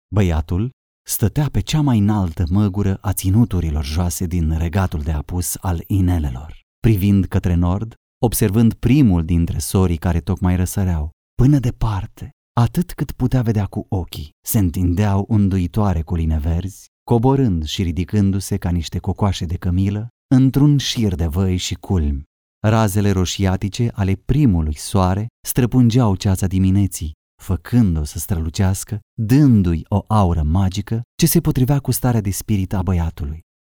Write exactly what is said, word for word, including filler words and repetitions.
Băiatul stătea pe cea mai înaltă măgură a ținuturilor joase din regatul de apus al inelelor, privind către nord, observând primul dintre sorii care tocmai răsăreau. Până departe, atât cât putea vedea cu ochii, se întindeau unduitoare coline verzi, coborând și ridicându-se ca niște cocoașe de cămilă, într-un șir de văi și culmi. Razele roșiatice ale primului soare străpungeau ceața dimineții, făcând-o să strălucească, dându-i o aură magică ce se potrivea cu starea de spirit a băiatului.